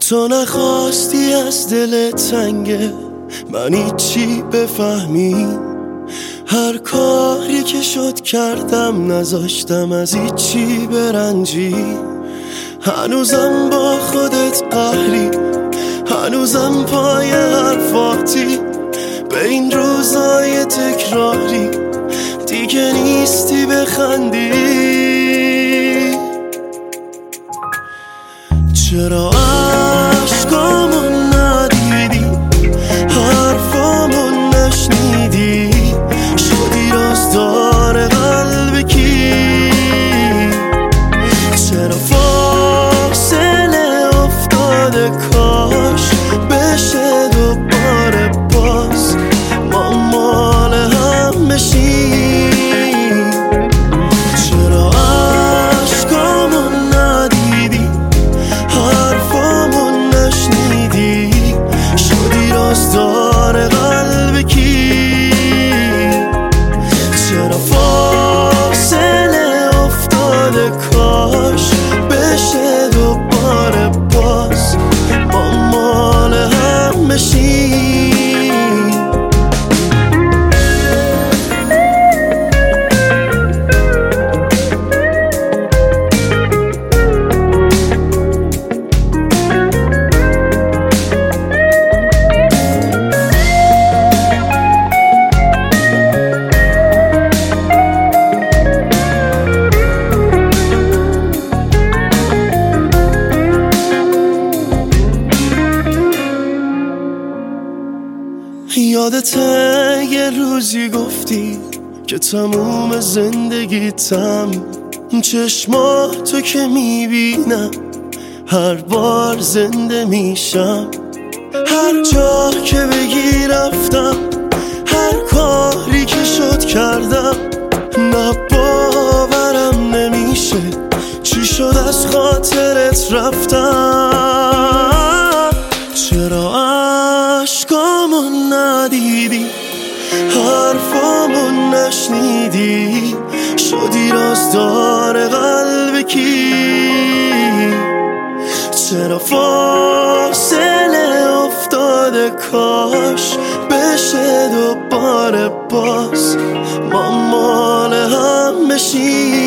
تو نخواستی از دل تنگه من هیچی بفهمی، هر کاری که شد کردم نذاشتم از هیچی برنجی. هنوزم با خودت قهری، هنوزم پای حرفاتی، به این روزای تکراری دیگه نیستی بخندی. چرا عشقامو ندیدی، حرفامو نشنیدی، شدی رازدار قلب کی؟ چرا فاصله افتاده، کاش بشه دوباره باز ما مال هم بشیم. چرا عشقامو ندیدی، حرفامو نشنیدی، شدی رازدار قلب کی؟ چرا فاصله افتاده، کاش بشه دوباره باز ما مال هم بشیم. یادته یه روزی گفتی که تموم زندگیتم، چشماتو که میبینم هر بار زنده میشم. هر جا که بگی رفتم، هر کاری که شد کردم، نه باورم نمیشه چی شد از خاطرت رفتم. چرا عشقامو ندیدی، حرفامو نشنیدی، شدی رازدار قلب کی؟ چرا فاصله افتاده، کاش بشه دوباره باز ما مال هم بشیم.